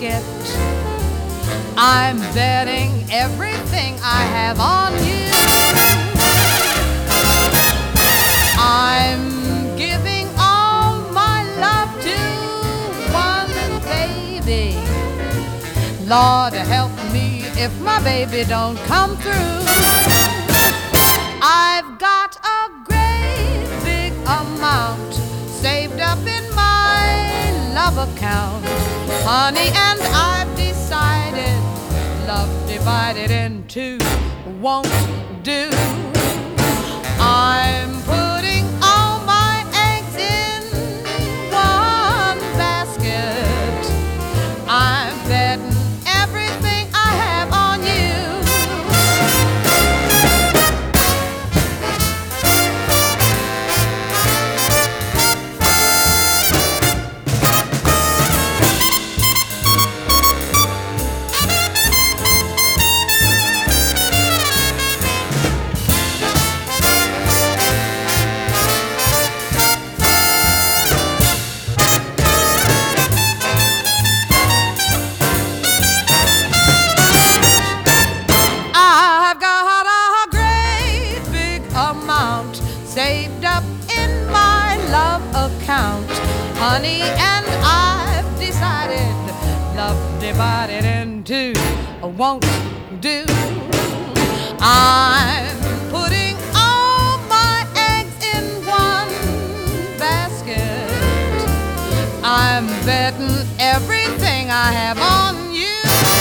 basket. I'm betting everything I have on you. I'm giving all my love to one baby. Lord help me if my baby don't come through. I've got a great big amount saved up in my love account, honey, and I've decided love divided in two won't do. I'm putting all my eggs in one basket. I'm betting everything I have on you. Saved up in my love account, honey, and I've decided love divided in two won't do. I'm putting all my eggs in one basket. I'm betting everything I have on you.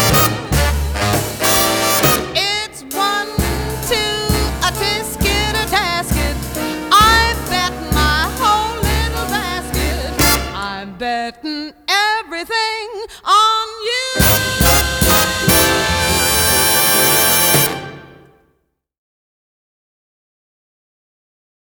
It's 1, 2, a tisket, a tasket. I'm betting